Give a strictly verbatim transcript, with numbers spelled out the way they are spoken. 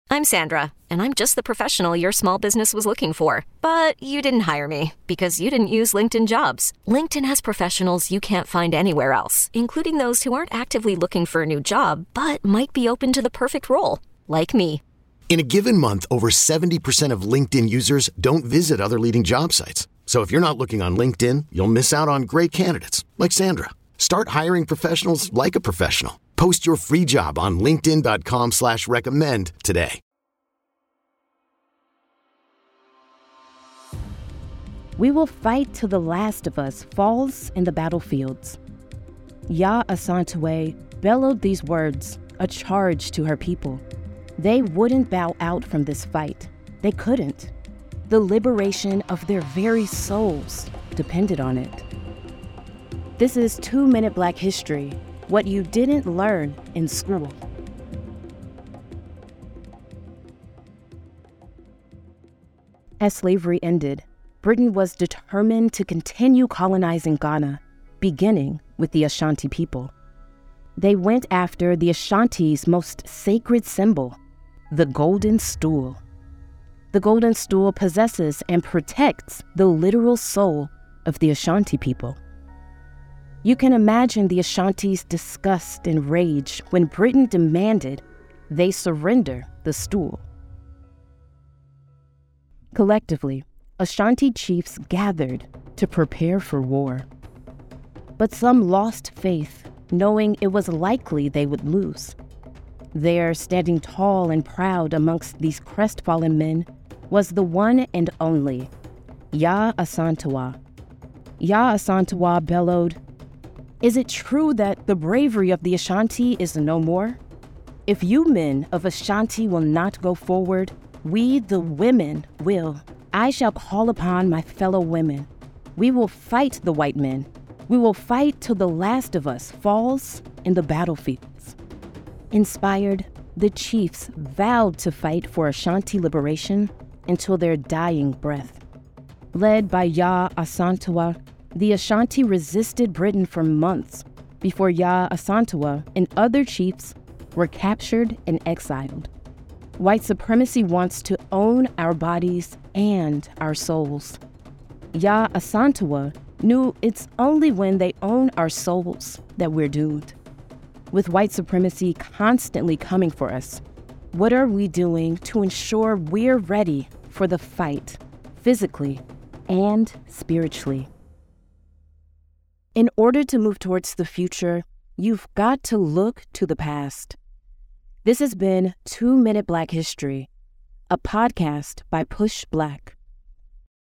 I'm Sandra, and I'm just the professional your small business was looking for. But you didn't hire me because you didn't use LinkedIn Jobs. LinkedIn has professionals you can't find anywhere else, including those who aren't actively looking for a new job, but might be open to the perfect role, like me. In a given month, over seventy percent of LinkedIn users don't visit other leading job sites. So if you're not looking on LinkedIn, you'll miss out on great candidates like Sandra. Start hiring professionals like a professional. Post your free job on linkedin.com slash recommend today. We will fight till the last of us falls in the battlefields. Yaa Asantewaa bellowed these words, a charge to her people. They wouldn't bow out from this fight. They couldn't. The liberation of their very souls depended on it. This is Two Minute Black History, what you didn't learn in school. As slavery ended, Britain was determined to continue colonizing Ghana, beginning with the Ashanti people. They went after the Ashanti's most sacred symbol, the golden stool. The golden stool possesses and protects the literal soul of the Ashanti people. You can imagine the Ashanti's disgust and rage when Britain demanded they surrender the stool. Collectively, Ashanti chiefs gathered to prepare for war. But some lost faith, knowing it was likely they would lose. There, standing tall and proud amongst these crestfallen men, was the one and only Yaa Asantewaa. Yaa Asantewaa bellowed, "Is it true that the bravery of the Ashanti is no more? If you men of Ashanti will not go forward, we the women will. I shall call upon my fellow women. We will fight the white men. We will fight till the last of us falls in the battlefields." Inspired, the chiefs vowed to fight for Ashanti liberation until their dying breath. Led by Yaa Asantewaa, the Ashanti resisted Britain for months before Yaa Asantewaa and other chiefs were captured and exiled. White supremacy wants to own our bodies and our souls. Yaa Asantewaa knew it's only when they own our souls that we're doomed. With white supremacy constantly coming for us, what are we doing to ensure we're ready for the fight, physically and spiritually? In order to move towards the future, you've got to look to the past. This has been Two Minute Black History, a podcast by Push Black.